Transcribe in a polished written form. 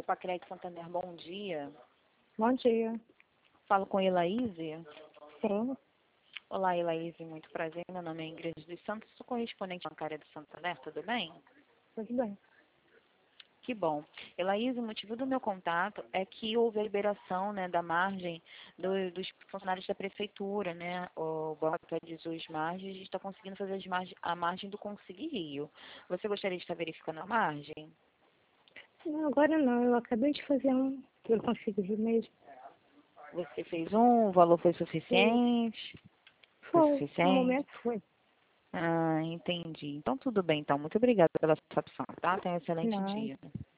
Pacred Santander, bom dia. Bom dia. Falo com Elaíse. Sim, Olá, Elaíse, muito prazer. Meu nome é Ingrid dos Santos, sou correspondente bancária do Santander, tudo bem? tudo bem. Que bom. Elaíse, o motivo do meu contato é que houve a liberação, né, da margem dos funcionários da prefeitura, né? O banco atualizou as margens e está conseguindo fazer a margem do Consig Rio. Você gostaria de estar verificando a margem? Não, agora não, eu acabei de fazer um que eu consegui ver mesmo. Você fez um, o valor foi Foi, suficiente? Foi no suficiente? momento foi. Ah, entendi. Então tudo bem, então. Muito obrigada pela sua opção, tá? Tenha um excelente Não, dia.